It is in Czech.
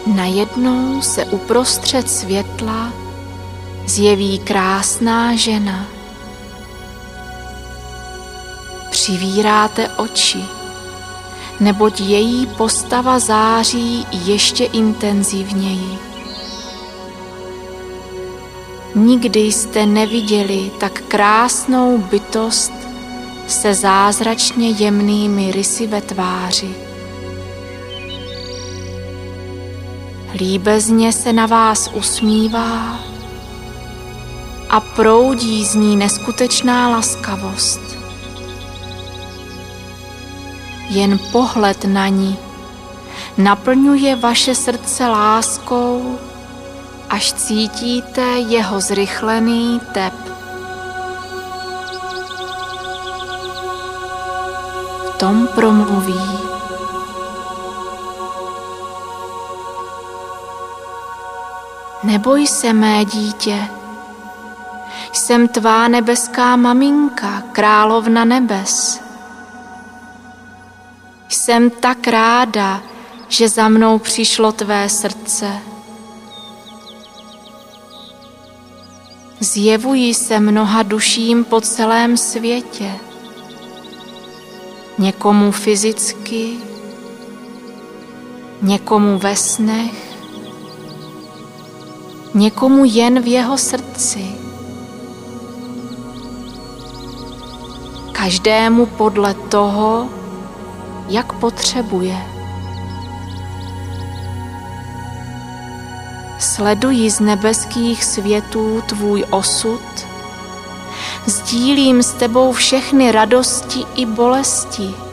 Najednou se uprostřed světla zjeví krásná žena. Přivíráte oči, neboť její postava září ještě intenzivněji. Nikdy jste neviděli tak krásnou bytost se zázračně jemnými rysy ve tváři. Líbezně se na vás usmívá a proudí z ní neskutečná laskavost. Jen pohled na ní naplňuje vaše srdce láskou, až cítíte jeho zrychlený tep. V tom promluví: Neboj se, mé dítě, jsem tvá nebeská maminka, královna nebes. Jsem tak ráda, že za mnou přišlo tvé srdce. Zjevují se mnoha duším po celém světě. Někomu fyzicky, někomu ve snech, někomu jen v jeho srdci. Každému podle toho, jak potřebuje. Sleduji z nebeských světů tvůj osud, sdílím s tebou všechny radosti i bolesti.